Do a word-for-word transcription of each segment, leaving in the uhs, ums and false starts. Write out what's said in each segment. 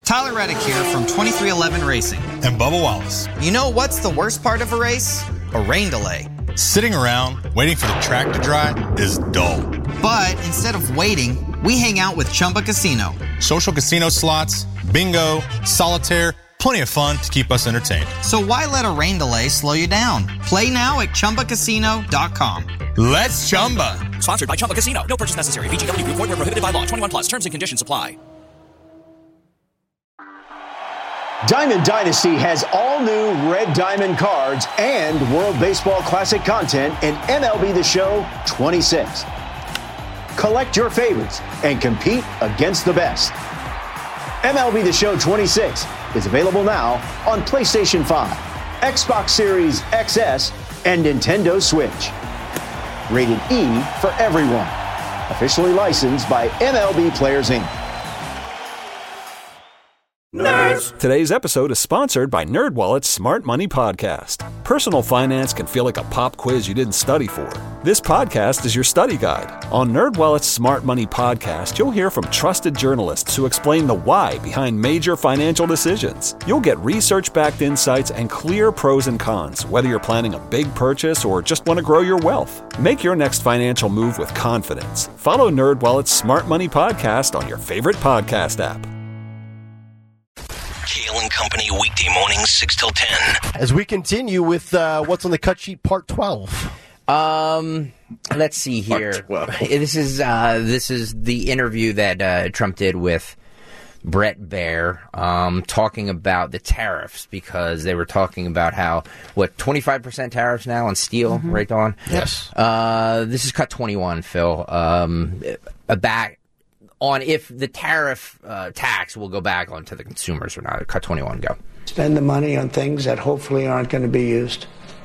Tyler Reddick here from twenty-three eleven Racing. And Bubba Wallace. You know what's the worst part of a race? A rain delay. Sitting around, waiting for the track to dry is dull. But instead of waiting, we hang out with Chumba Casino. Social casino slots, bingo, solitaire, plenty of fun to keep us entertained. So why let a rain delay slow you down? Play now at Chumba Casino dot com. Let's Chumba. Sponsored by Chumba Casino. No purchase necessary. V G W Group. Void where prohibited by law. twenty-one plus. Terms and conditions apply. Diamond Dynasty has all new Red Diamond cards and World Baseball Classic content in M L B The Show twenty-six. Collect your favorites and compete against the best. M L B The Show twenty-six is available now on PlayStation five, Xbox Series X S, and Nintendo Switch. Rated E for everyone. Officially licensed by M L B Players, Incorporated. Nerds! Today's episode is sponsored by NerdWallet's Smart Money Podcast. Personal finance can feel like a pop quiz you didn't study for. This podcast is your study guide. On NerdWallet's Smart Money Podcast, you'll hear from trusted journalists who explain the why behind major financial decisions. You'll get research-backed insights and clear pros and cons, whether you're planning a big purchase or just want to grow your wealth. Make your next financial move with confidence. Follow NerdWallet's Smart Money Podcast on your favorite podcast app. Kale and Company, weekday mornings, six till ten. As we continue with uh, What's on the Cut Sheet, Part twelve. Um, let's see here. This is uh, this is the interview that uh, Trump did with Brett Baer, um, talking about the tariffs, because they were talking about how, what, twenty-five percent tariffs now on steel, mm-hmm. right, Dawn? Yes. Uh, this is cut twenty-one, Phil. Um, a back... on if the tariff uh, tax will go back onto the consumers or not. Cut twenty-one, go. Spend the money on things that hopefully aren't going to be used.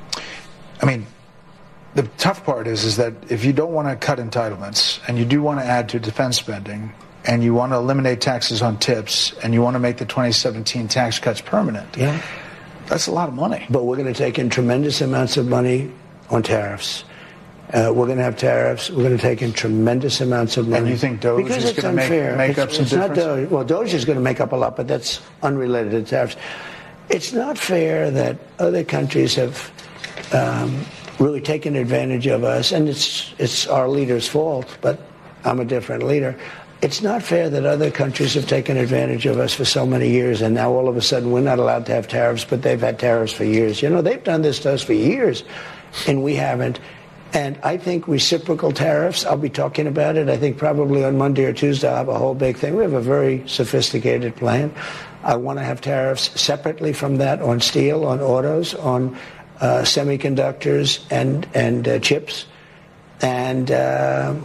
I mean, the tough part is, is that if you don't want to cut entitlements and you do want to add to defense spending and you want to eliminate taxes on tips and you want to make the twenty seventeen tax cuts permanent, yeah, that's a lot of money. But we're going to take in tremendous amounts of money on tariffs. Uh, we're going to have tariffs. We're going to take in tremendous amounts of money. And you think Doge because is it's going to make, make it's, up some it's difference? Not Doge. Well, Doge is going to make up a lot, but that's unrelated to tariffs. It's not fair that other countries have um, really taken advantage of us, and it's it's our leader's fault, but I'm a different leader. It's not fair that other countries have taken advantage of us for so many years, and now all of a sudden we're not allowed to have tariffs, but they've had tariffs for years. You know, they've done this to us for years, and we haven't. And I think reciprocal tariffs, I'll be talking about it. I think probably on Monday or Tuesday I'll have a whole big thing. We have a very sophisticated plan. I want to have tariffs separately from that on steel, on autos, on uh, semiconductors and, and uh, chips, and uh,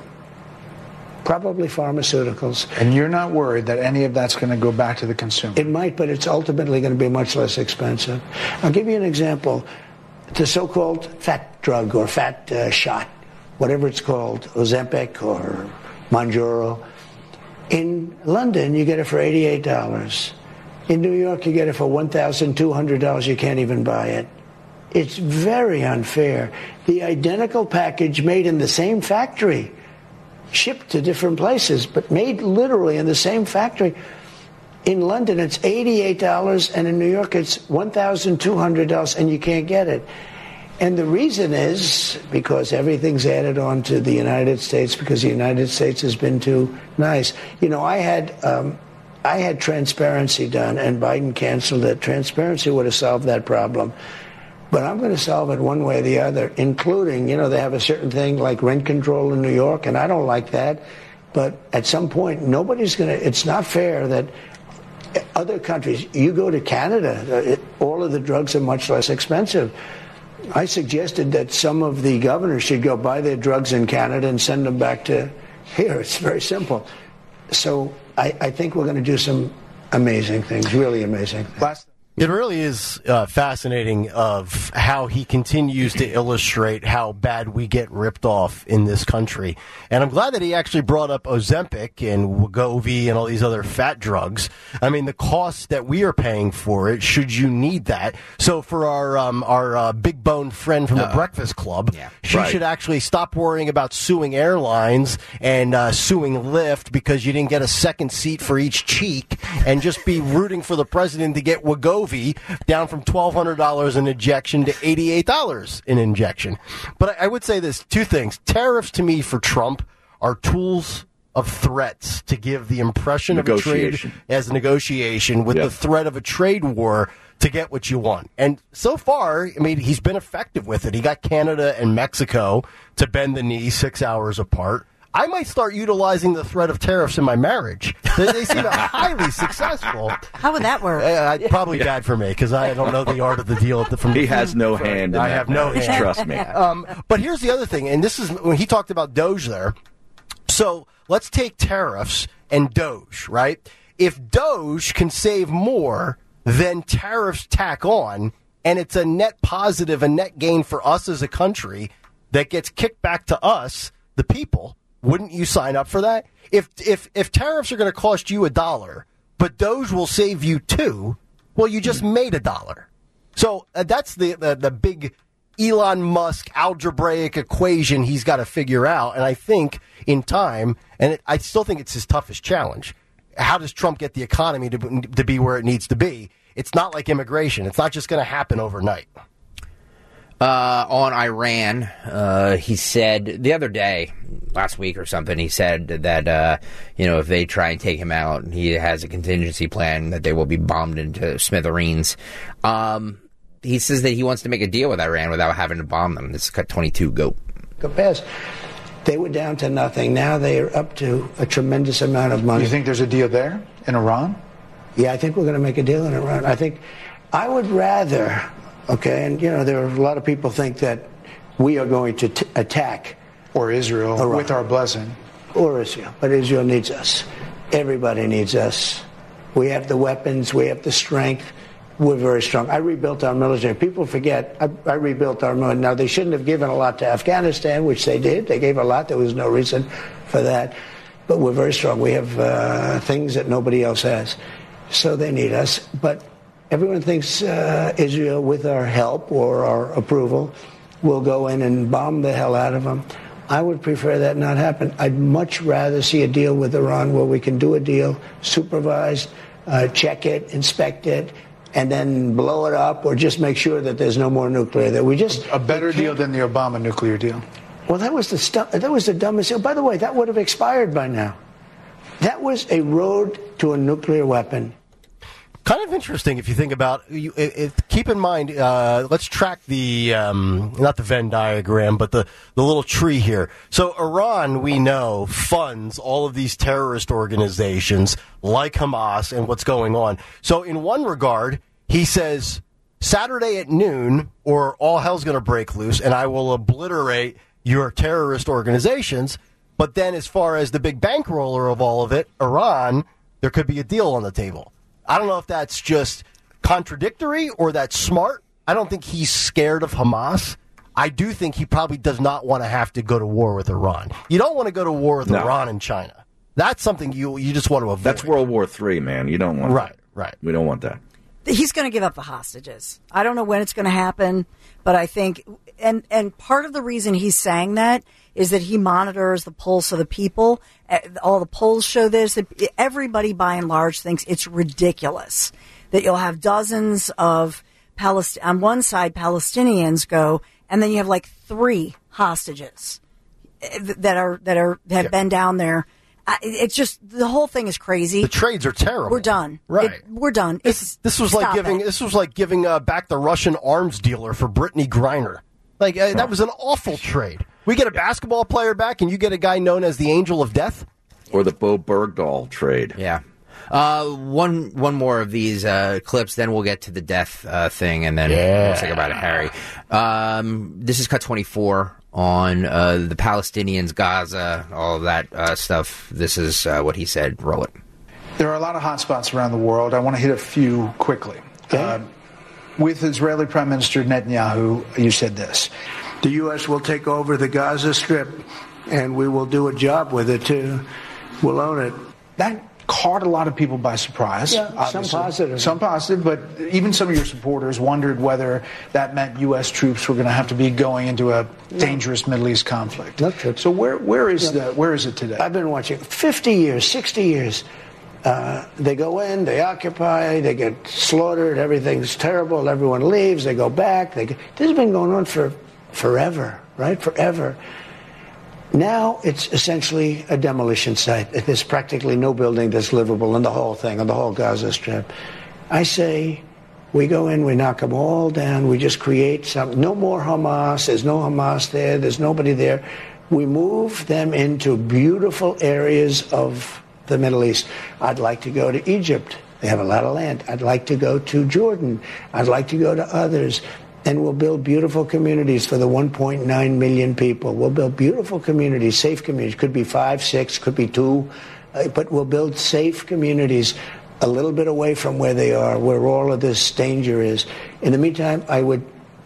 probably pharmaceuticals. And you're not worried that any of that's going to go back to the consumer? It might, but it's ultimately going to be much less expensive. I'll give you an example. The so-called fat drug or fat uh, shot, whatever it's called, Ozempic or Mounjaro. In London, you get it for eighty-eight dollars. In New York, you get it for one thousand two hundred dollars. You can't even buy it. It's very unfair. The identical package made in the same factory, shipped to different places, but made literally in the same factory. In London, it's eighty-eight dollars, and in New York, it's one thousand two hundred dollars, and you can't get it. And the reason is because everything's added on to the United States because the United States has been too nice. You know, I had um, I had transparency done, and Biden canceled it. Transparency would have solved that problem. But I'm going to solve it one way or the other, including, you know, they have a certain thing like rent control in New York, and I don't like that. But at some point, nobody's going to, it's not fair that other countries, you go to Canada, it, all of the drugs are much less expensive. I suggested that some of the governors should go buy their drugs in Canada and send them back to here. It's very simple. So I, I think we're going to do some amazing things, really amazing things. Last It really is uh, fascinating of how he continues to illustrate how bad we get ripped off in this country. And I'm glad that he actually brought up Ozempic and Wegovy and all these other fat drugs. I mean, the costs that we are paying for it, should you need that. So for our um, our uh, big bone friend from the uh, Breakfast Club, yeah, she right. should actually stop worrying about suing airlines and uh, suing Lyft because you didn't get a second seat for each cheek and just be rooting for the president to get Wegovy down from twelve hundred dollars an injection to eighty-eight dollars an injection. But I would say this, two things. Tariffs to me for Trump are tools of threats to give the impression of a trade as a negotiation with yep. the threat of a trade war to get what you want. And so far, I mean, he's been effective with it. He got Canada and Mexico to bend the knee six hours apart. I might start utilizing the threat of tariffs in my marriage. They, they seem highly successful. How would that work? Uh, probably yeah. bad for me because I don't know the art of the deal. From he has no from, hand in I that have no marriage, hand. Trust me. Um, but here's the other thing, and this is when he talked about Doge there. So let's take tariffs and Doge, right? If Doge can save more than tariffs tack on, and it's a net positive, a net gain for us as a country that gets kicked back to us, the people, wouldn't you sign up for that? If if if tariffs are going to cost you a dollar, but Doge will save you two, well, you just made a dollar. So uh, that's the, the the big Elon Musk algebraic equation he's got to figure out. And I think in time, and it, I still think it's his toughest challenge. How does Trump get the economy to to be where it needs to be? It's not like immigration. It's not just going to happen overnight. Uh, on Iran, uh, he said the other day, last week or something, he said that, uh, you know, if they try and take him out, he has a contingency plan that they will be bombed into smithereens. Um, he says that he wants to make a deal with Iran without having to bomb them. This is cut twenty-two, go. Go past. They were down to nothing. Now they are up to a tremendous amount of money. You think there's a deal there in Iran? Yeah, I think we're going to make a deal in Iran. I think I would rather... Okay, and, you know, there are a lot of people think that we are going to t- attack. Or Israel, Iran. With our blessing. Or Israel, but Israel needs us. Everybody needs us. We have the weapons, we have the strength, we're very strong. I rebuilt our military. People forget, I, I rebuilt our military. Now, they shouldn't have given a lot to Afghanistan, which they did. They gave a lot, there was no reason for that. But we're very strong. We have uh, things that nobody else has. So they need us, but... Everyone thinks uh, Israel, with our help or our approval, will go in and bomb the hell out of them. I would prefer that not happen. I'd much rather see a deal with Iran where we can do a deal, supervised, uh, check it, inspect it, and then blow it up or just make sure that there's no more nuclear. That we just a better deal than the Obama nuclear deal. Well, that was the stu- that was the dumbest deal. By the way, that would have expired by now. That was a road to a nuclear weapon. Kind of interesting if you think about you. It, it, keep in mind, uh, let's track the um, not the Venn diagram, but the, the little tree here. So Iran, we know, funds all of these terrorist organizations like Hamas and what's going on. So in one regard, he says Saturday at noon, or all hell's going to break loose, and I will obliterate your terrorist organizations. But then, as far as the big bankroller of all of it, Iran, there could be a deal on the table. I don't know if that's just contradictory or that's smart. I don't think he's scared of Hamas. I do think he probably does not want to have to go to war with Iran. You don't want to go to war with no. Iran and China. That's something you you just want to avoid. That's World War Three, man. You don't want right, that. Right, right. We don't want that. He's going to give up the hostages. I don't know when it's going to happen, but I think, and and part of the reason he's saying that is that he monitors the pulse of the people. All the polls show this. Everybody, by and large, thinks it's ridiculous that you'll have dozens of Palest- on one side Palestinians go, and then you have like three hostages that are that are have yeah. been down there. It's just the whole thing is crazy. The trades are terrible. We're done. Right. It, we're done. This, it's, this was like giving. It. This was like giving uh, back the Russian arms dealer for Brittany Griner. Like uh, that was an awful trade. We get a basketball player back, and you get a guy known as the Angel of Death. Or the Bo Bergdahl trade. Yeah. Uh, one one more of these uh, clips, then we'll get to the death uh, thing, and then yeah. we'll talk about it, Harry. Um, this is cut twenty-four on uh, the Palestinians, Gaza, all of that uh, stuff. This is uh, what he said. Roll it. There are a lot of hotspots around the world. I want to hit a few quickly. Uh, with Israeli Prime Minister Netanyahu, you said this. The U S will take over the Gaza Strip, and we will do a job with it, too. We'll own it. That caught a lot of people by surprise. Yeah, some obviously. positive. Some positive, but even some of your supporters wondered whether that meant U S troops were going to have to be going into a dangerous Middle East conflict. No troops. So where where is Yeah. the where is it today? I've been watching fifty years, sixty years. Uh, they go in, they occupy, they get slaughtered, everything's terrible, everyone leaves, they go back. They get, this has been going on for forever, right? Forever. Now it's essentially a demolition site. There's practically no building that's livable in the whole thing, on the whole Gaza Strip. I say we go in, we knock them all down, we just create some, no more Hamas, there's no Hamas there, there's nobody there. We move them into beautiful areas of the Middle East. I'd like to go to Egypt. They have a lot of land. I'd like to go to Jordan. I'd like to go to others. And we'll build beautiful communities for the one point nine million people. We'll build beautiful communities, safe communities. Could be five, six, could be two. Uh, but we'll build safe communities a little bit away from where they are, where all of this danger is. In the meantime, I would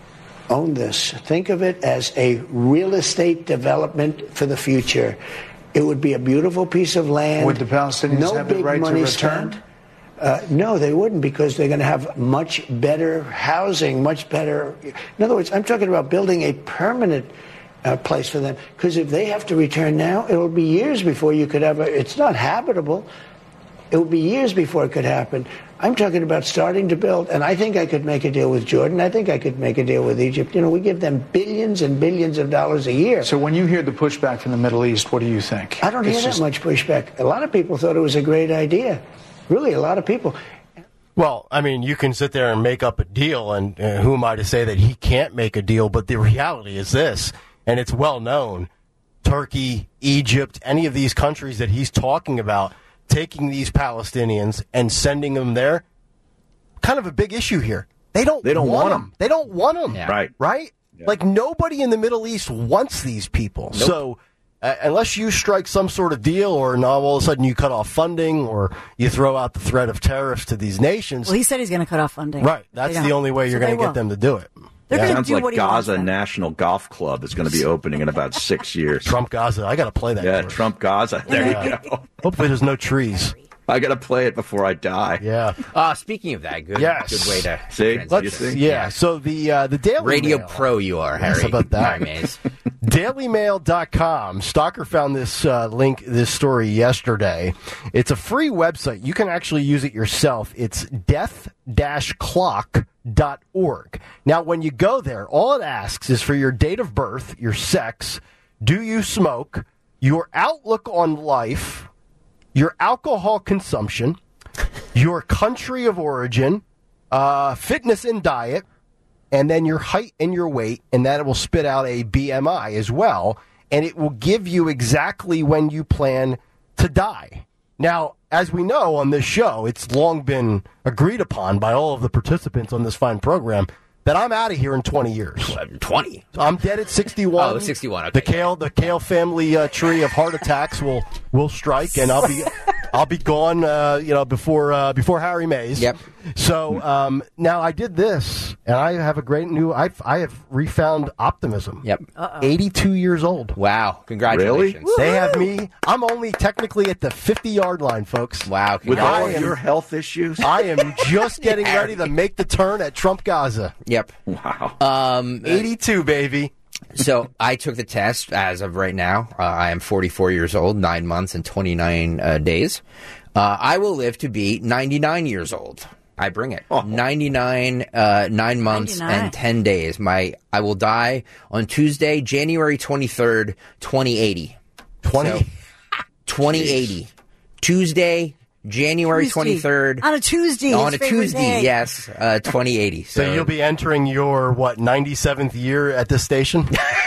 own this. Think of it as a real estate development for the future. It would be a beautiful piece of land. Would the Palestinians no have the big right to money return? spent. Uh, no, they wouldn't, because they're going to have much better housing, much better. In other words, I'm talking about building a permanent uh, place for them. Because if they have to return now, it'll be years before you could ever. It's not habitable. It will be years before it could happen. I'm talking about starting to build, and I think I could make a deal with Jordan. I think I could make a deal with Egypt. You know, we give them billions and billions of dollars a year. So when you hear the pushback from the Middle East, what do you think? I don't It's hear just- that much pushback. A lot of people thought it was a great idea. Really, a lot of people. Well, I mean, you can sit there and make up a deal, and uh, who am I to say that he can't make a deal? But the reality is this, and it's well known, Turkey, Egypt, any of these countries that he's talking about, taking these Palestinians and sending them there, kind of a big issue here. They don't, They don't want want them. them. They don't want them. Yeah. Right. Right? Yeah. Like, nobody in the Middle East wants these people. Nope. So uh, unless you strike some sort of deal, or now all of a sudden you cut off funding, or you throw out the threat of tariffs to these nations. Well, he said he's going to cut off funding. Right. That's They the don't. only way So you're they going to get won't. them to do it. They're Yeah. gonna Sounds do like what he wants Gaza them. National Golf Club is going to be opening in about six years. Trump Gaza. I got to play that. Yeah, course. Trump Gaza. There Yeah. you go. Hopefully there's no trees. I got to play it before I die. Yeah. Uh, speaking of that, good, Yes. good way to See? transition. You Let's, see? yeah. So the uh, the Daily Radio Mail. Pro you are, Harry. Yes, how about that? Harry Mays. daily mail dot com. Stalker found this uh, link, this story yesterday. It's a free website. You can actually use it yourself. It's death dash clock dot org. Now, when you go there, all it asks is for your date of birth, your sex, do you smoke, your outlook on life, your alcohol consumption, your country of origin, uh, fitness and diet, and then your height and your weight, and that will spit out a B M I as well, and it will give you exactly when you plan to die. Now, as we know on this show, it's long been agreed upon by all of the participants on this fine program that I'm out of here in twenty years. twenty? I'm dead at sixty-one. Oh, sixty-one, okay. The Kale, the Kale family uh, tree of heart attacks will will strike, and I'll be I'll be gone. Uh, you know, before uh, before Harry Mays. Yep. So um, now I did this, and I have a great new. I've I have refound optimism. Yep. Uh-oh. eighty-two years old. Wow. Congratulations. They have me. I'm only technically at the fifty-yard line, folks. Wow. With I all of am- your health issues? I am just getting ready to make the turn at Trump Gaza. Yep. Wow. Um, eighty-two, baby. So I took the test as of right now. Uh, I am forty-four years old, nine months and twenty-nine uh, days. Uh, I will live to be ninety-nine years old. I bring it. Oh. ninety-nine, uh, nine months ninety-nine. and ten days. My I will die on Tuesday, January twenty-third, twenty eighty. twenty. So, twenty eighty. Tuesday, January Tuesday. twenty-third. On a Tuesday. On a his favorite Tuesday, day. yes, uh, twenty eighty. So, So, you'll be entering your, what, ninety-seventh year at this station?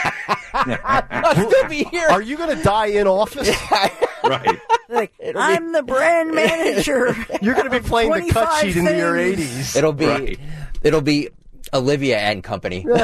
I'll still be here. Are you going to die in office? Right. Like, I'm the brand manager. You're going to be playing the cut twenty-five sheet in your things. eighties. It'll be, Right. it'll be Olivia and Company. All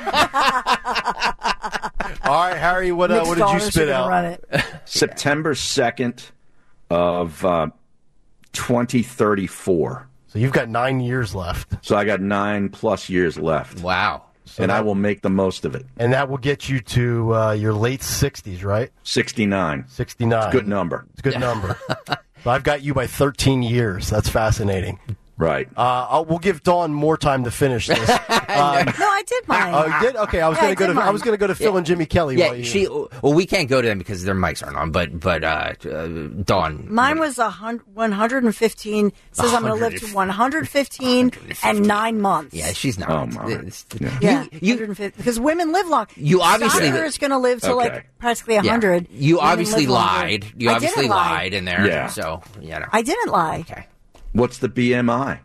right, Harry, what, uh, Nick's what did you daughters are spit gonna out? Run it. September second of uh, twenty thirty-four. So you've got nine years left. So I got nine plus years left. Wow. So and that, I will make the most of it. And that will get you to uh, your late sixties, right? sixty-nine. sixty-nine. It's a good number. It's a good number. So I've got you by thirteen years. That's fascinating. Right. Uh, I'll, we'll give Dawn more time to finish this. Um, no, I did mine. Oh, you did? Okay, I was Yeah, going I to go did to I was mine. going to go to Phil Yeah. and Jimmy Kelly. Yeah, while you, she. Well, we can't go to them because their mics aren't on. But but uh, uh, Dawn. Mine was a hun- one hundred fifteen. Says I'm going to live to one hundred fifteen and nine months. Yeah, she's not. Oh, my. It's- Yeah. Yeah, You- one hundred fifty, because women live long. You obviously- Soccer is going to live to Okay. like practically one Yeah. hundred. You Women obviously live longer. lied. You I obviously didn't lie. lied in there. Yeah. So you know. I didn't lie. Okay. What's the B M I?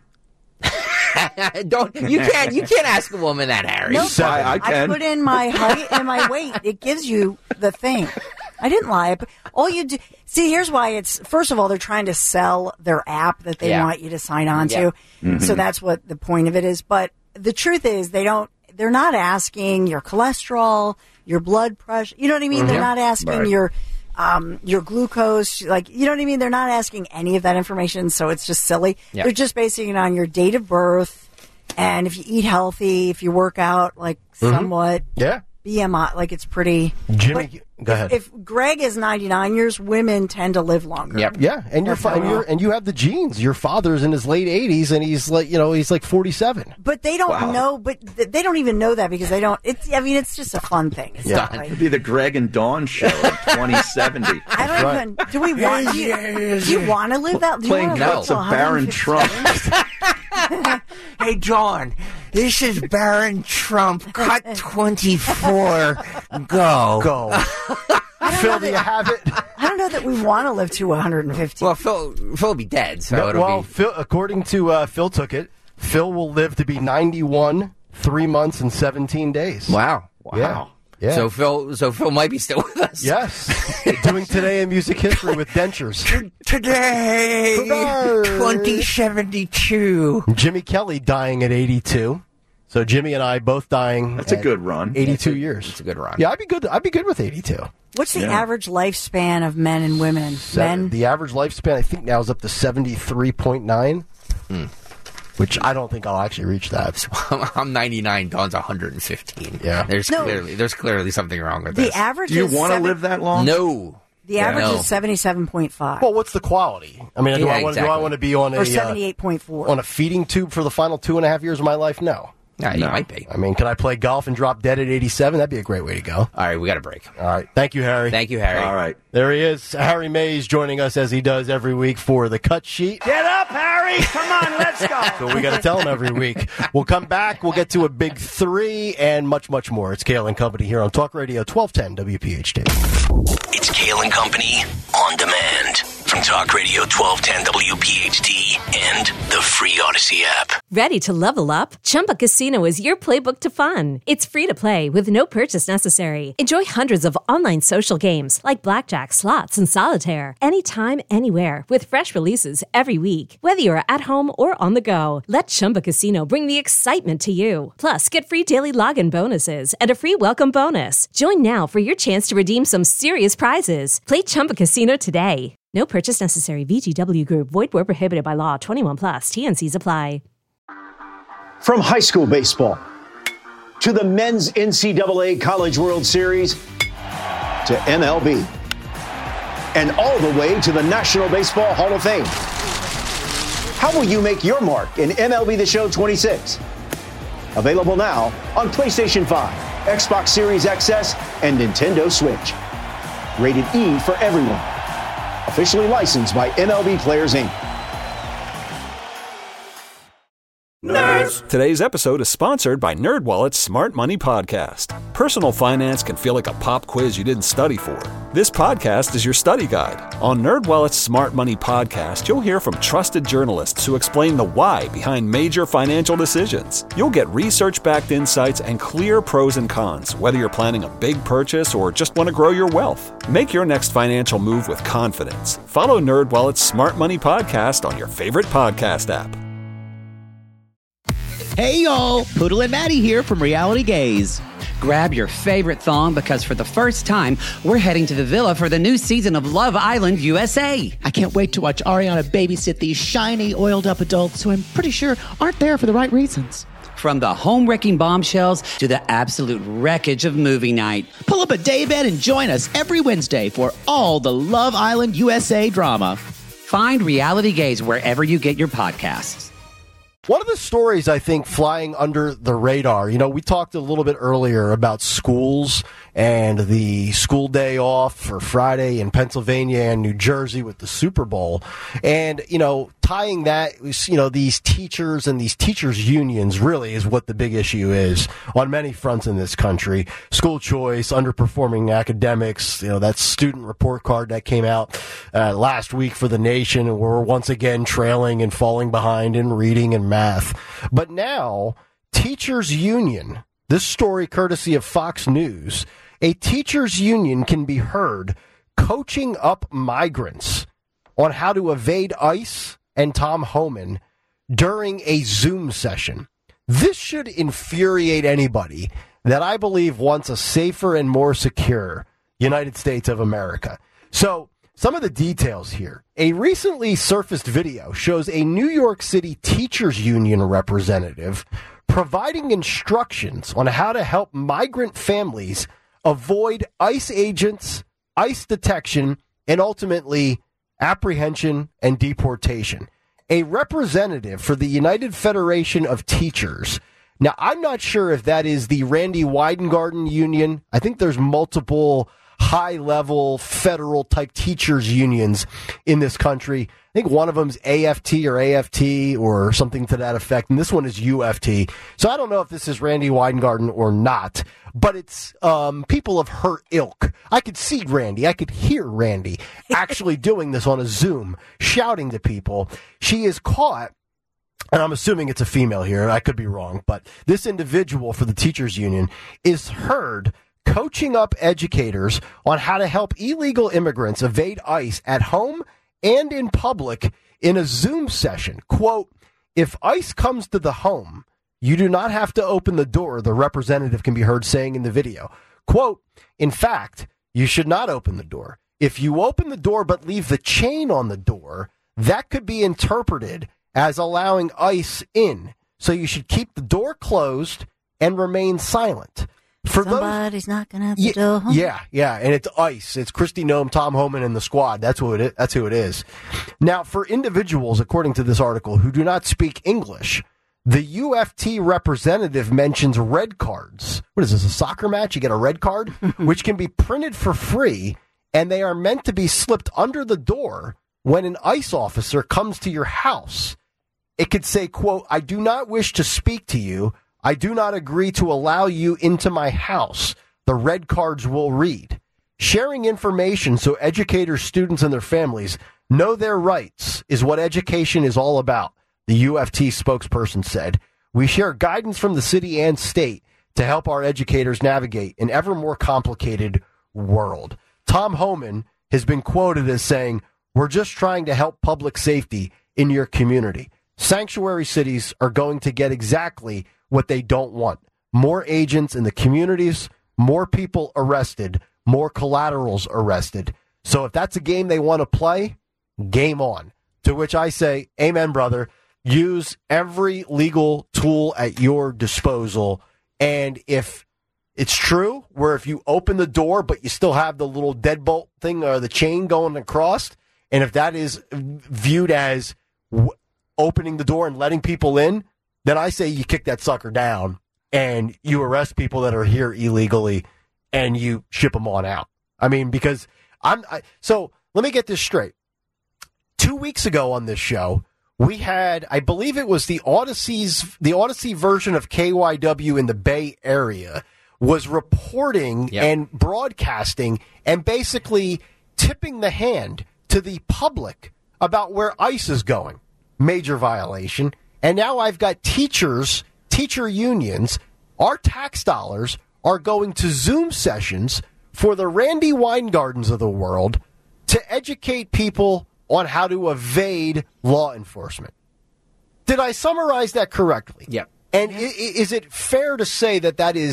Don't you can't you can't ask a woman that, Harry. No, I, I can. put in my height and my weight. It gives you the thing. I didn't lie. But all you do, see, here's why it's, first of all, they're trying to sell their app that they Yeah. want you to sign on Yeah. to. Mm-hmm. So that's what the point of it is. But the truth is they don't, they're not asking your cholesterol, your blood pressure. You know what I mean? They're not asking Right. your, um, your glucose. Like, you know what I mean? They're not asking any of that information. So it's just silly. Yeah. They're just basing it on your date of birth. And if you eat healthy, if you work out, like somewhat, yeah. B M I, like it's pretty. Jimmy, go ahead. If Greg is ninety-nine years, women tend to live longer. Yep. Yeah, and you're That's fine. how- You're, and you have the genes. Your father's in his late eighties, and he's like, you know, he's like forty-seven. But they don't Wow. know, but th- they don't even know that because they don't, it's, I mean, it's just a fun thing. It's Yeah. not like, It'd be the Greg and Dawn show in twenty seventy. I don't right. even, do we want, do you, do you want to live that? Do you Playing wanna live cuts to of Baron 150? Trump. Hey, John, this is Baron Trump. Cut twenty-four. Go. Go. Phil, do you have it? I don't know that we want to live to one hundred fifty. Well, Phil, Phil will be dead, so No, it'll well, be. Phil, according to uh, Phil took it, Phil will live to be ninety-one, three months and seventeen days. Wow. Yeah. Yeah. So Phil, so Phil might be still with us. Yes. Doing Today in Music History with dentures. Today, Today. twenty seventy-two. Jimmy Kelly dying at eighty-two. So Jimmy and I both dying. That's a at good run. eighty-two years. It's a good run. Yeah, I'd be good. I'd be good with eighty-two. What's the Yeah. average lifespan of men and women? Seven- Men? The average lifespan, I think, now is up to seventy-three point nine, which I don't think I'll actually reach that. I'm ninety-nine. Dawn's one hundred fifteen. Yeah. There's No. clearly there's clearly something wrong with The this. average Do you is want to seven- live that long? No. The average No. is seventy-seven point five. Well, what's the quality? I mean, do Yeah, I want do I exactly. want to be on a or uh, seventy-eight point four. on a feeding tube for the final two and a half years of my life? No. Yeah, you No. might be. I mean, can I play golf and drop dead at eighty-seven? That'd be a great way to go. All right, we got a break. All right. Thank you, Harry. Thank you, Harry. All right. There he is. Harry Mays joining us as he does every week for the Cut Sheet. Get up, Harry! Come on, let's go. So we got to tell him every week. We'll come back. We'll get to a big three and much, much more. It's Kale and Company here on Talk Radio twelve ten W P H T. It's Kale and Company on demand from Talk Radio twelve ten W P H T and the free Odyssey app. Ready to level up? Chumba Casino is your playbook to fun. It's free to play with no purchase necessary. Enjoy hundreds of online social games like blackjack, slots, and solitaire anytime, anywhere with fresh releases every week. Whether you're at home or on the go, let Chumba Casino bring the excitement to you. Plus, get free daily login bonuses and a free welcome bonus. Join now for your chance to redeem some serious prizes. Play Chumba Casino today. No purchase necessary. V G W Group. Void where prohibited by law. twenty-one plus. T N Cs apply. From high school baseball to the men's N C double A College World Series to M L B and all the way to the National Baseball Hall of Fame. How will you make your mark in M L B The Show twenty-six? Available now on PlayStation five, Xbox Series X S, and Nintendo Switch. Rated E for everyone. Officially licensed by M L B Players, Incorporated. Nerds. Today's episode is sponsored by NerdWallet's Smart Money Podcast. Personal finance can feel like a pop quiz you didn't study for. This podcast is your study guide. On NerdWallet's Smart Money Podcast, you'll hear from trusted journalists who explain the why behind major financial decisions. You'll get research-backed insights and clear pros and cons, whether you're planning a big purchase or just want to grow your wealth. Make your next financial move with confidence. Follow NerdWallet's Smart Money Podcast on your favorite podcast app. Hey y'all, Poodle and Maddie here from Reality Gaze. Grab your favorite thong because for the first time, we're heading to the villa for the new season of Love Island U S A. I can't wait to watch Ariana babysit these shiny, oiled-up adults who I'm pretty sure aren't there for the right reasons. From the home-wrecking bombshells to the absolute wreckage of movie night. Pull up a daybed and join us every Wednesday for all the Love Island U S A drama. Find Reality Gaze wherever you get your podcasts. One of the stories, I think, flying under the radar, you know, we talked a little bit earlier about schools and the school day off for Friday in Pennsylvania and New Jersey with the Super Bowl. And, you know, tying that, you know, these teachers and these teachers' unions really is what the big issue is on many fronts in this country. School choice, underperforming academics, you know, that student report card that came out uh, last week for the nation, and we're once again trailing and falling behind in reading and math. But now, teachers' union, this story courtesy of Fox News, a teachers' union can be heard coaching up migrants on how to evade ICE and Tom Homan during a Zoom session. This should infuriate anybody that I believe wants a safer and more secure United States of America. So, some of the details here. A recently surfaced video shows a New York City teachers union representative providing instructions on how to help migrant families avoid ICE agents, ICE detection, and ultimately apprehension and deportation. A representative for the United Federation of Teachers. Now, I'm not sure if that is the Randy Weingarten Union. I think there's multiple high-level federal-type teachers unions in this country. I think one of them's A F T or A F T or something to that effect, and this one is U F T. So I don't know if this is Randy Weingarten or not, but it's um, people of her ilk. I could see Randy. I could hear Randy actually doing this on a Zoom, shouting to people. She is caught, and I'm assuming it's a female here. I could be wrong, but this individual for the teachers union is heard coaching up educators on how to help illegal immigrants evade ICE at home and in public in a Zoom session. Quote, if ICE comes to the home, you do not have to open the door, the representative can be heard saying in the video. Quote, in fact, you should not open the door. If you open the door but leave the chain on the door, that could be interpreted as allowing ICE in. So you should keep the door closed and remain silent. For Somebody's those, knocking at the yeah, door. Yeah, yeah, and it's ICE. It's Kristi Noem, Tom Homan, and the squad. That's who it is. That's who it is. Now, for individuals, according to this article, who do not speak English, the U F T representative mentions red cards. What is this, a soccer match? You get a red card, which can be printed for free, and they are meant to be slipped under the door when an ICE officer comes to your house. It could say, quote, I do not wish to speak to you. I do not agree to allow you into my house. The red cards will read. Sharing information so educators, students, and their families know their rights is what education is all about, the U F T spokesperson said. We share guidance from the city and state to help our educators navigate an ever more complicated world. Tom Homan has been quoted as saying, we're just trying to help public safety in your community. Sanctuary cities are going to get exactly what they don't want. More agents in the communities, more people arrested, more collaterals arrested. So if that's a game they want to play, game on. To which I say, amen, brother. Use every legal tool at your disposal. And if it's true, where if you open the door, but you still have the little deadbolt thing or the chain going across, and if that is viewed as w- opening the door and letting people in, then I say you kick that sucker down and you arrest people that are here illegally and you ship them on out. I mean, because I'm I, so let me get this straight. Two weeks ago on this show, we had, I believe it was the Odyssey's, the Odyssey version of K Y W in the Bay Area was reporting yep. and broadcasting and basically tipping the hand to the public about where ICE is going. Major violation. And now I've got teachers, teacher unions, our tax dollars are going to Zoom sessions for the Randy Weingardens of the world to educate people on how to evade law enforcement. Did I summarize that correctly? Yep. And i- is it fair to say that that is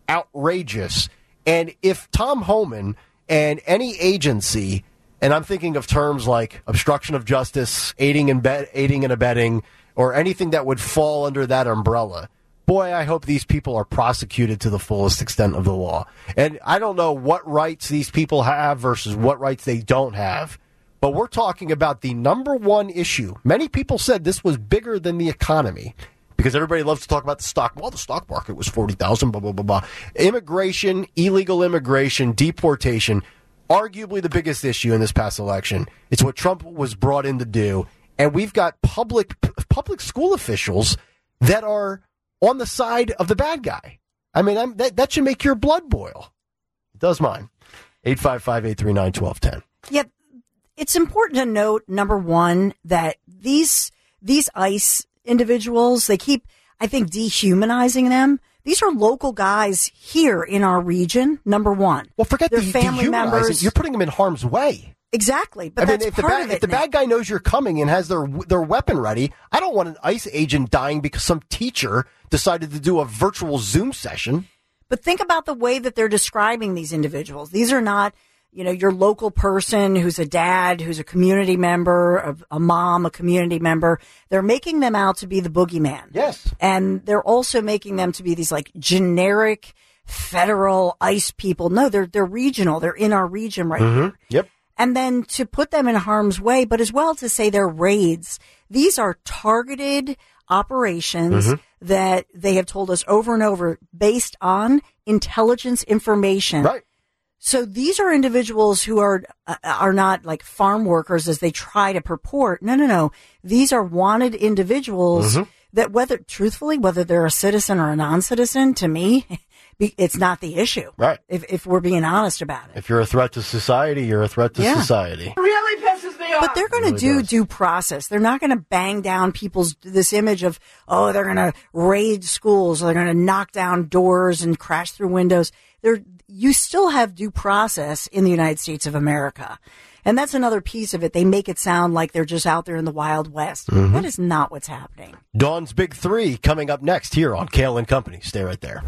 outrageous. And if Tom Homan and any agency, and I'm thinking of terms like obstruction of justice, aiding and, be- aiding and abetting, or anything that would fall under that umbrella, boy, I hope these people are prosecuted to the fullest extent of the law. And I don't know what rights these people have versus what rights they don't have, but we're talking about the number one issue. Many people said this was bigger than the economy because everybody loves to talk about the stock. Well, the stock market was forty thousand, blah, blah, blah, blah. Immigration, illegal immigration, deportation, arguably the biggest issue in this past election. It's what Trump was brought in to do. And we've got public public school officials that are on the side of the bad guy. I mean, I'm, that, that should make your blood boil. It does mine. eight five five, eight three nine, one two one zero. Yeah, it's important to note, number one, that these these ICE individuals, they keep, I think, dehumanizing them. These are local guys here in our region, number one. Well, forget They're the family dehumanizing. members. You're putting them in harm's way. Exactly, but I mean, that's if the, part bad, of it if the now. bad guy knows you're coming and has their their weapon ready, I don't want an ICE agent dying because some teacher decided to do a virtual Zoom session. But think about the way that they're describing these individuals. These are not, you know, your local person who's a dad, who's a community member, a, a mom, a community member. They're making them out to be the boogeyman. Yes. And they're also making them to be these like generic federal ICE people. No, they're they're regional. They're in our region right Mm-hmm. here. Yep. And then to put them in harm's way, but as well to say they're raids. These are targeted operations Mhm. that they have told us over and over based on intelligence information. Right. So these are individuals who are uh, are not like farm workers as they try to purport. No, no, no. These are wanted individuals Mhm. that whether, truthfully, whether they're a citizen or a non-citizen, to me, be- it's not the issue. Right. If if we're being honest about it. If you're a threat to society, you're a threat to Yeah. society. Really pisses me off. But they're going to Really do does. due process. They're not going to bang down people's, this image of, oh, they're going to raid schools. Or they're going to knock down doors and crash through windows. They're, you still have due process in the United States of America. And that's another piece of it. They make it sound like they're just out there in the Wild West. Mhm. That is not what's happening. Dawn's Big Three coming up next here on Kale and Company. Stay right there.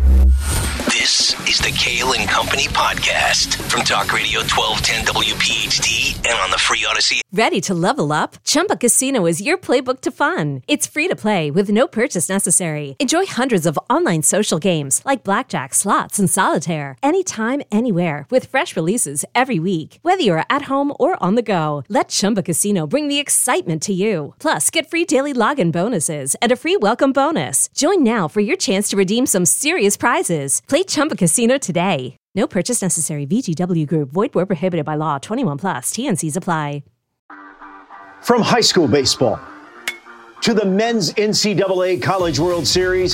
This is the Kale and Company podcast from Talk Radio twelve ten W P H T and on the free Odyssey. Ready to level up? Chumba Casino is your playbook to fun. It's free to play with no purchase necessary. Enjoy hundreds of online social games like blackjack, slots, and solitaire anytime, anywhere with fresh releases every week. Whether you're at home or on the go, let Chumba Casino bring the excitement to you. Plus, get free daily login bonuses and a free welcome bonus. Join now for your chance to redeem some serious prizes. Play Chumba Casino today. No purchase necessary. V G W Group. Void where prohibited by law. twenty-one plus. T N Cs apply. From high school baseball to the men's N C double A College World Series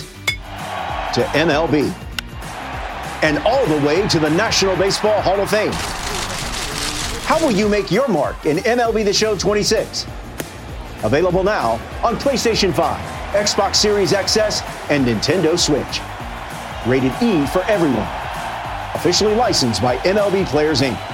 to M L B and all the way to the National Baseball Hall of Fame. How will you make your mark in M L B The Show twenty-six? Available now on PlayStation five, Xbox Series X S, and Nintendo Switch. Rated E for everyone. Officially licensed by M L B Players, Incorporated.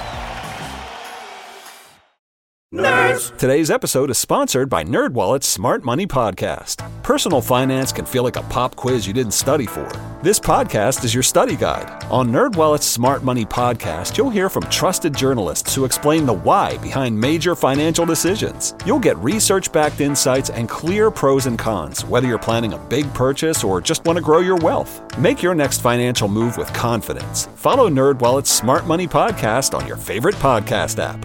Nerds. Today's episode is sponsored by NerdWallet's Smart Money Podcast. Personal finance can feel like a pop quiz you didn't study for. This podcast is your study guide. On NerdWallet's Smart Money Podcast, you'll hear from trusted journalists who explain the why behind major financial decisions. You'll get research-backed insights and clear pros and cons, whether you're planning a big purchase or just want to grow your wealth. Make your next financial move with confidence. Follow NerdWallet's Smart Money Podcast on your favorite podcast app.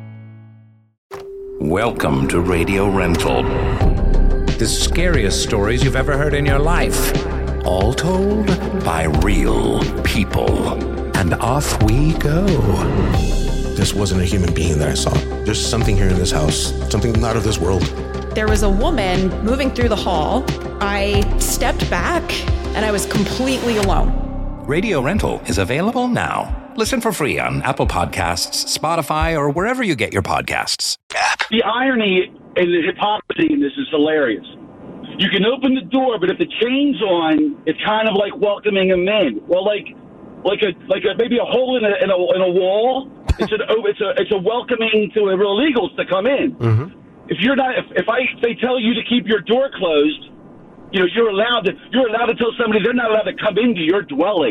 Welcome to Radio Rental. The scariest stories you've ever heard in your life. All told by real people. And off we go. This wasn't a human being that I saw. There's something here in this house, something not of this world. There was a woman moving through the hall. I stepped back and I was completely alone. Radio Rental is available now. Listen for free on Apple Podcasts, Spotify, or wherever you get your podcasts. The irony and the hypocrisy in this is hilarious. You can open the door, but if the chain's on, it's kind of like welcoming them in. Well, like, like a like a maybe a hole in a in a, in a wall. It's an it's a it's a welcoming to illegals to come in. Mm-hmm. If you're not, if, if I if they tell you to keep your door closed, you know you're allowed to you're allowed to tell somebody they're not allowed to come into your dwelling.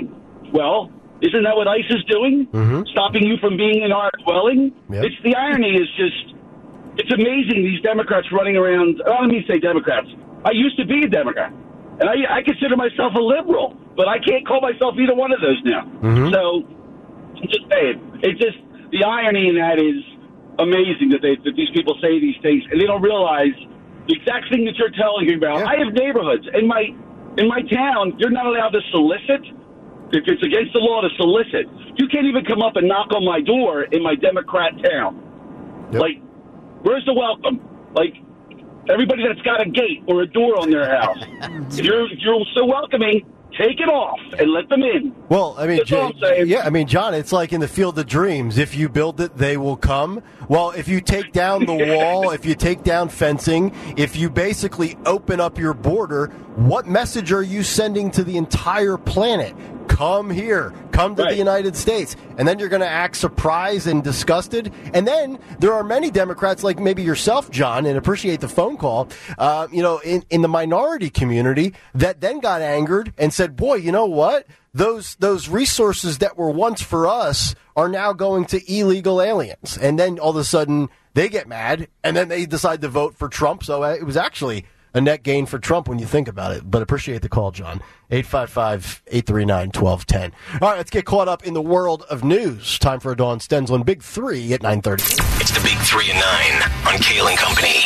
Well, isn't that what ICE is doing? Mm-hmm. Stopping you from being in our dwelling? Yep. It's the irony is just, it's amazing these Democrats running around. I don't mean to say Democrats. I used to be a Democrat, and I, I consider myself a liberal, but I can't call myself either one of those now. Mm-hmm. So, I'm just saying, it's just, the irony in that is amazing that, they, that these people say these things, and they don't realize the exact thing that you're telling me about. I have neighborhoods in my in my town. You're not allowed to solicit. If it's against the law to solicit, you can't even come up and knock on my door in my Democrat town. Yep. Like, where's the welcome? Like, everybody that's got a gate or a door on their house, if you're if you're so welcoming, take it off and let them in. Well, I mean, That's all Jay, I'm saying. yeah, I mean, John, it's like in the Field of Dreams. If you build it, they will come. Well, if you take down the wall, if you take down fencing, if you basically open up your border, what message are you sending to the entire planet? Come here. Come to Right. the United States. And then you're going to act surprised and disgusted. And then there are many Democrats like maybe yourself, John, and appreciate the phone call, uh, you know, in, in the minority community that then got angered and said, boy, you know what? Those those resources that were once for us are now going to illegal aliens. And then all of a sudden they get mad and then they decide to vote for Trump. So uh, it was actually a net gain for Trump when you think about it. But appreciate the call, John. eight five five, eight three nine, one two one zero. All right, let's get caught up in the world of news. Time for a Dawn Stensland Big Three at nine thirty. It's the Big Three and Nine on Kale and Company.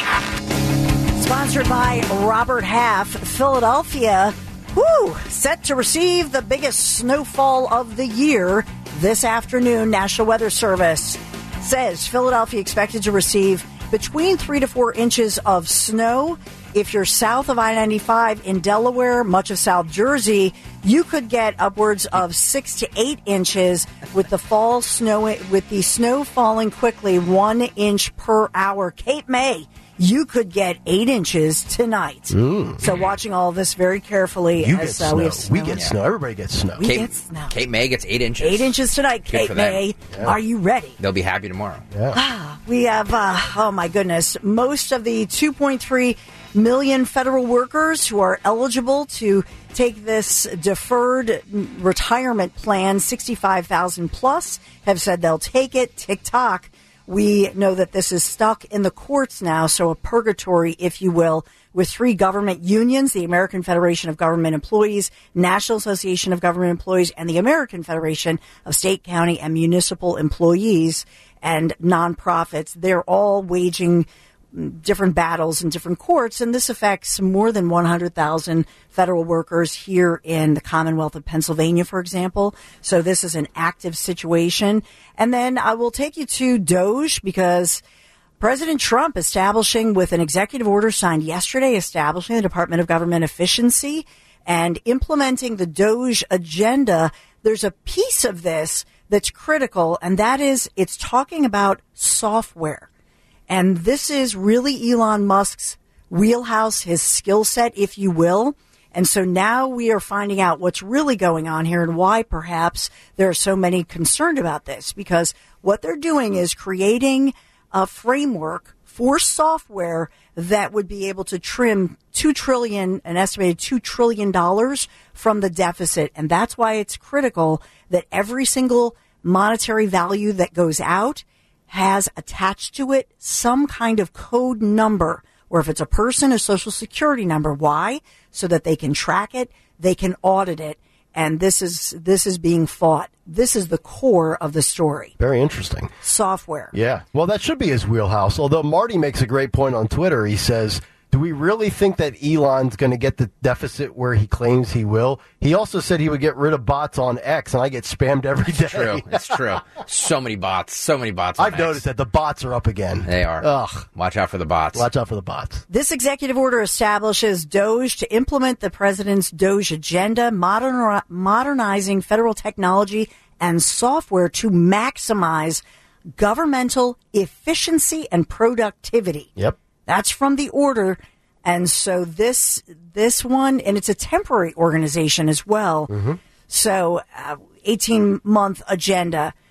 Sponsored by Robert Half, Philadelphia. Woo! Set to receive the biggest snowfall of the year this afternoon. National Weather Service says Philadelphia expected to receive between three to four inches of snow. If you're south of I ninety-five in Delaware, much of South Jersey, you could get upwards of six to eight inches with the fall snow, with the snow falling quickly, one inch per hour. Cape May, you could get eight inches tonight. Mm. So watching all of this very carefully. You as, get uh, snow. we, We, have snow. get Yeah. snow. Everybody gets snow. We Cape, get snow. Cape May gets eight inches. Eight inches tonight, Good Cape for them. May. Yeah. Are you ready? They'll be happy tomorrow. Yeah. We have, uh, oh my goodness, most of the two point three million federal workers who are eligible to take this deferred retirement plan, sixty-five thousand plus, have said they'll take it. TikTok, we know that this is stuck in the courts now, so a purgatory, if you will, with three government unions, the American Federation of Government Employees, National Association of Government Employees, and the American Federation of State, County, and Municipal Employees and nonprofits. They're all waging different battles in different courts, and this affects more than one hundred thousand federal workers here in the Commonwealth of Pennsylvania, for example. So this is an active situation. And then I will take you to Doge, because President Trump establishing with an executive order signed yesterday, establishing the Department of Government Efficiency and implementing the Doge agenda. There's a piece of this that's critical, and that is it's talking about software. And this is really Elon Musk's wheelhouse, his skill set, if you will. And so now we are finding out what's really going on here and why perhaps there are so many concerned about this, because what they're doing is creating a framework for software that would be able to trim two trillion dollars, an estimated two trillion dollars from the deficit. And that's why it's critical that every single monetary value that goes out has attached to it some kind of code number, or if it's a person, a social security number. Why? So that they can track it, they can audit it, and this is this is being fought. This is the core of the story. Very interesting. Software. Yeah. Well, that should be his wheelhouse. Although Marty makes a great point on Twitter. He says, do we really think that Elon's going to get the deficit where he claims he will? He also said he would get rid of bots on X, and I get spammed every day. It's true. It's true. So many bots. So many bots on I've X. noticed that the bots are up again. They are. Ugh. Watch out for the bots. Watch out for the bots. This executive order establishes Doge to implement the president's Doge agenda, modern, modernizing federal technology and software to maximize governmental efficiency and productivity. Yep. That's from the order. And so this this one, and it's a temporary organization as well. Mm-hmm. So uh, eighteen-month agenda.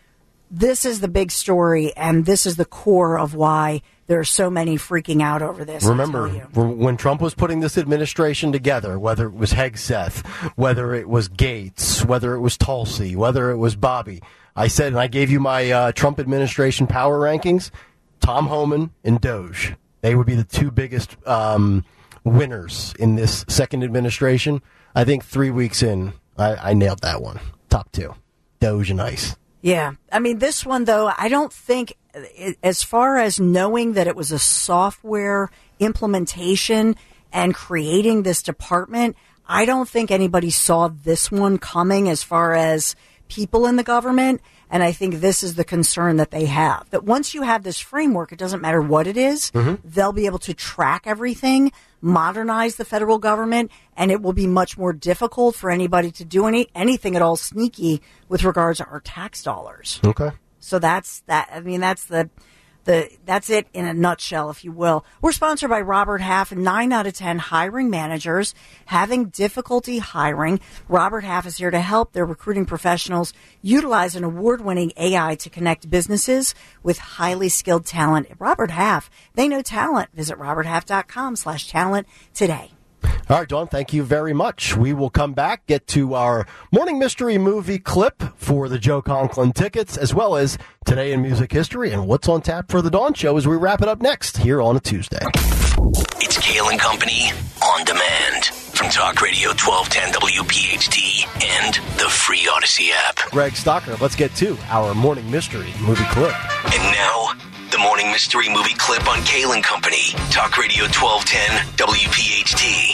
this is the big story, and this is the core of why there are so many freaking out over this. Remember, when Trump was putting this administration together, whether it was Hegseth, whether it was Gates, whether it was Tulsi, whether it was Bobby, I said, and I gave you my uh, Trump administration power rankings, Tom Homan and Doge. They would be the two biggest um, winners in this second administration. I think three weeks in, I, I nailed that one. Top two, Doge and ICE. Yeah. I mean, this one, though, I don't think, as far as knowing that it was a software implementation and creating this department, I don't think anybody saw this one coming as far as people in the government. And I think this is the concern that they have, that once you have this framework, it doesn't matter what it is, mm-hmm. they'll be able to track everything, modernize the federal government, and it will be much more difficult for anybody to do any anything at all sneaky with regards to our tax dollars. Okay. So that's that. I mean, that's the the that's it in a nutshell, if you will. We're sponsored by Robert Half. Nine out of ten hiring managers having difficulty hiring. Robert Half is here to help their recruiting professionals utilize an award-winning A I to connect businesses with highly skilled talent. Robert Half, they know talent. Visit roberthalf.com slash talent today. All right, Dawn, thank you very much. We will come back, get to our morning mystery movie clip for the Joe Conklin tickets, as well as Today in Music History and what's on tap for the Dawn Show as we wrap it up next here on a Tuesday. It's Kale and Company on demand from Talk Radio twelve ten W P H T and the free Odyssey app. Greg Stocker, let's get to our morning mystery movie clip. And now, the morning mystery movie clip on Kale and Company. Talk Radio twelve ten W P H T.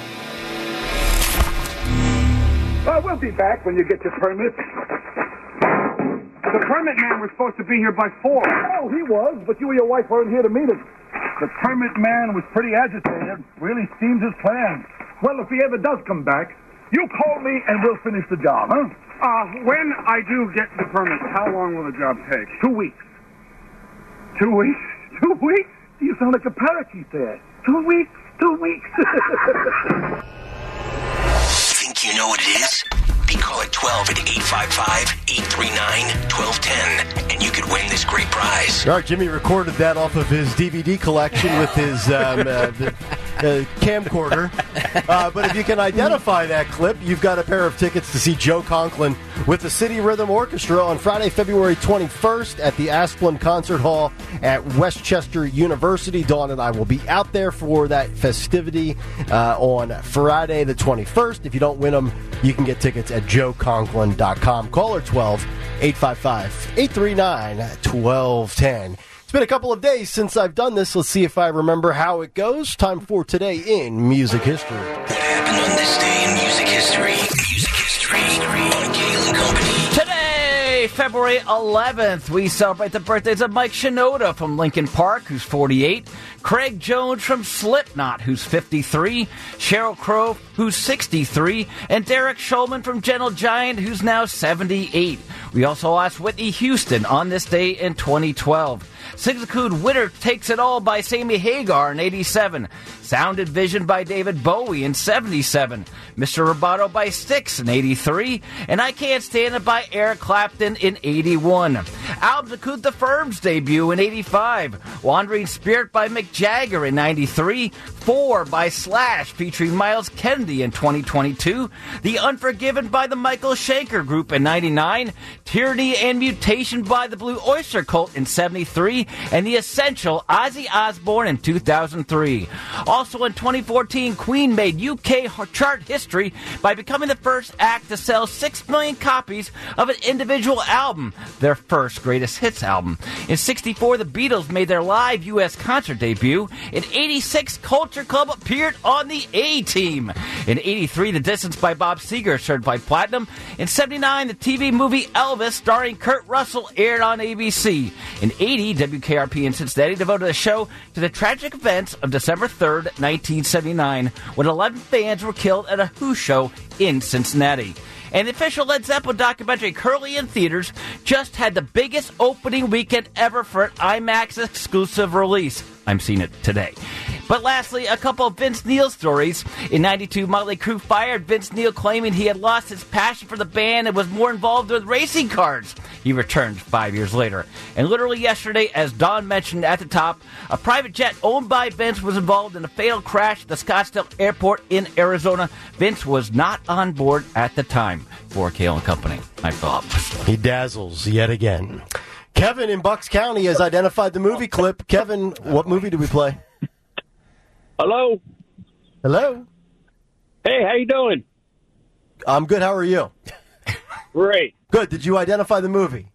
Well, we'll be back when you get your permit. The permit man was supposed to be here by four. Oh, he was, but you and your wife weren't here to meet him. The permit man was pretty agitated. Really steams his plans. Well, if he ever does come back, you call me and we'll finish the job, huh? Uh, when I do get the permit, how long will the job take? Two weeks. Two weeks? Two weeks? You sound like a parakeet there. Two weeks? Two weeks? Think you know what it is? Be call at twelve at eight five five, eight three nine, one two one zero, and you could win this great prize. All right, Jimmy recorded that off of his D V D collection with his um, uh, the, uh, camcorder. Uh, but if you can identify that clip, you've got a pair of tickets to see Joe Conklin with the City Rhythm Orchestra on Friday, February twenty-first at the Asplin Concert Hall at Westchester University. Dawn and I will be out there for that festivity uh, on Friday the twenty-first. If you don't win them, you can get tickets at joe conklin dot com. Caller twelve, eight five five, eight three nine, one two one zero. It's been a couple of days since I've done this. Let's see if I remember how it goes. Time for Today in Music History. What happened on this day in music history? Music history on Kale and Company. Today, February eleventh, we celebrate the birthdays of Mike Shinoda from Linkin Park, who's forty-eight, Craig Jones from Slipknot, who's fifty-three, Sheryl Crow, who's sixty-three, and Derek Shulman from Gentle Giant, who's now seventy-eight. We also lost Whitney Houston on this day in twenty twelve. Sigsicud Winter Takes It All by Sammy Hagar in eighty-seven. Sounded Vision by David Bowie in seventy-seven. Mister Roboto by Styx in eighty-three. And I Can't Stand It by Eric Clapton in eighty-one. Albums include The Firm's debut in eighty-five. Wandering Spirit by Mick Jagger in ninety-three. Four by Slash featuring Miles Kennedy in twenty twenty-two. The Unforgiven by the Michael Schenker Group in ninety-nine. Tyranny and Mutation by the Blue Oyster Cult in seventy-three. And The Essential, Ozzy Osbourne in two thousand three. Also in twenty fourteen, Queen made U K chart history by becoming the first act to sell six million copies of an individual album, their first greatest hits album. In sixty-four, the Beatles made their live U S concert debut. In eighty-six, Culture Club appeared on the A-Team. In eighty-three, The Distance by Bob Seger, certified platinum. In seventy-nine, the T V movie Elvis, starring Kurt Russell, aired on A B C. In eighty, W K R P in Cincinnati devoted a show to the tragic events of December third, nineteen seventy-nine, when eleven fans were killed at a Who show in Cincinnati. And the official Led Zeppelin documentary, currently in theaters, just had the biggest opening weekend ever for an IMAX exclusive release. I'm seeing it today. But lastly, a couple of Vince Neil stories. In ninety-two, Motley Crue fired Vince Neil, claiming he had lost his passion for the band and was more involved with racing cars. He returned five years later. And literally yesterday, as Don mentioned at the top, a private jet owned by Vince was involved in a fatal crash at the Scottsdale Airport in Arizona. Vince was not on board at the time. For Kale and Company, I'm Philip. He dazzles yet again. Kevin in Bucks County has identified the movie clip. Kevin, what movie did we play? Hello. Hello. Hey, how you doing? I'm good. How are you? Great. Good. Did you identify the movie?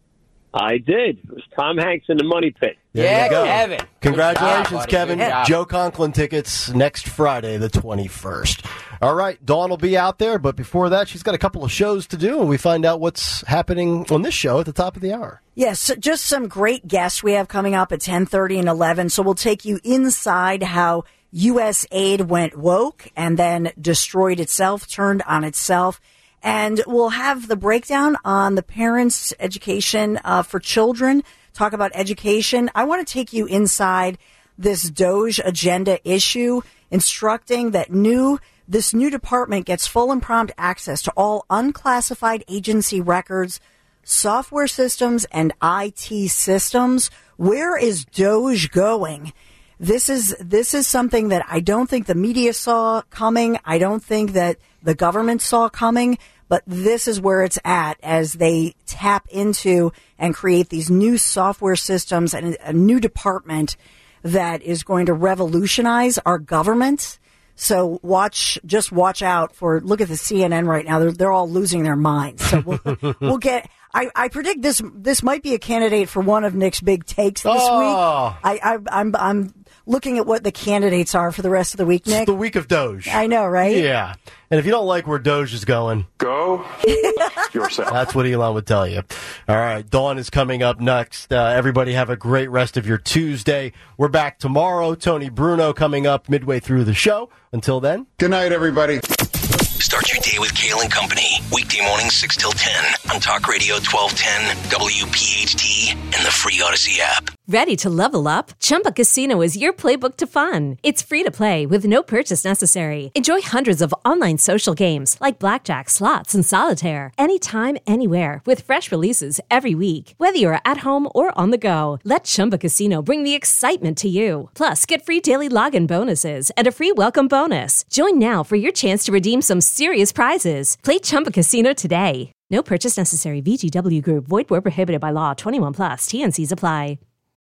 I did. It was Tom Hanks in the Money Pit. There Yeah, you go. Kevin. Congratulations, Good job, buddy. Kevin. Good job. Joe Conklin tickets next Friday, the twenty-first. All right, Dawn will be out there, but before that, she's got a couple of shows to do, and we find out what's happening on this show at the top of the hour. Yes, just some great guests we have coming up at ten thirty and eleven. So we'll take you inside how U S aid went woke and then destroyed itself, turned on itself. And we'll have the breakdown on the parents' education uh, for children, talk about education. I want to take you inside this DOGE agenda issue, instructing that new this new department gets full and prompt access to all unclassified agency records, software systems, and I T systems. Where is DOGE going? This is this is something that I don't think the media saw coming. I don't think that the government saw coming, but this is where it's at as they tap into and create these new software systems and a new department that is going to revolutionize our government. So watch, just watch out for, look at the C N N right now. They're, they're all losing their minds. So we'll, we'll get, I, I predict this, this might be a candidate for one of Nick's big takes this Oh. week. I, I, I'm, I'm looking at what the candidates are for the rest of the week, Nick. It's the week of Doge. I know, right? Yeah. And if you don't like where Doge is going, go yourself. That's what Elon would tell you. All right, Dawn is coming up next. Uh, everybody have a great rest of your Tuesday. We're back tomorrow. Tony Bruno coming up midway through the show. Until then. Good night, everybody. Start your day with Kale and Company. Weekday mornings six till ten on Talk Radio twelve ten, W P H T, and the free Odyssey app. Ready to level up? Chumba Casino is your playbook to fun. It's free to play with no purchase necessary. Enjoy hundreds of online social games like blackjack, slots, and solitaire anytime, anywhere with fresh releases every week. Whether you're at home or on the go, let Chumba Casino bring the excitement to you. Plus, get free daily login bonuses and a free welcome bonus. Join now for your chance to redeem some serious prizes. Play Chumba Casino today. No purchase necessary. V G W Group. Void where prohibited by law. twenty-one plus. T N Cs apply.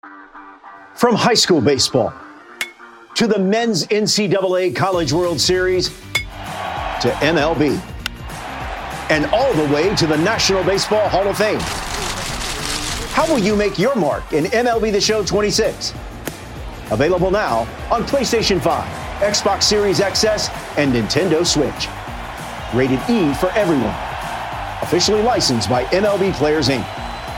From high school baseball to the men's N C double A College World Series to M L B and all the way to the National Baseball Hall of Fame. How will you make your mark in M L B The Show twenty-six? Available now on PlayStation five, Xbox Series X S, and Nintendo Switch. Rated E for everyone. Officially licensed by M L B Players, Incorporated.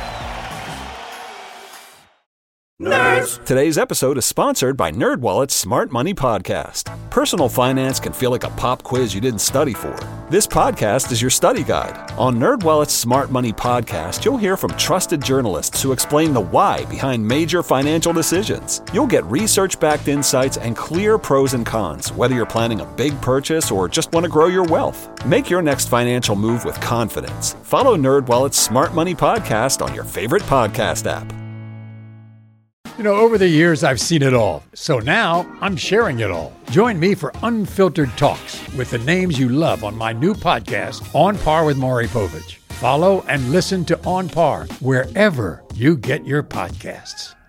Nerds. Today's episode is sponsored by NerdWallet's Smart Money Podcast. Personal finance can feel like a pop quiz you didn't study for. This podcast is your study guide. On NerdWallet's Smart Money Podcast, you'll hear from trusted journalists who explain the why behind major financial decisions. You'll get research-backed insights and clear pros and cons, whether you're planning a big purchase or just want to grow your wealth. Make your next financial move with confidence. Follow NerdWallet's Smart Money Podcast on your favorite podcast app. You know, over the years, I've seen it all. So now, I'm sharing it all. Join me for Unfiltered Talks with the names you love on my new podcast, On Par with Maury Povich. Follow and listen to On Par wherever you get your podcasts.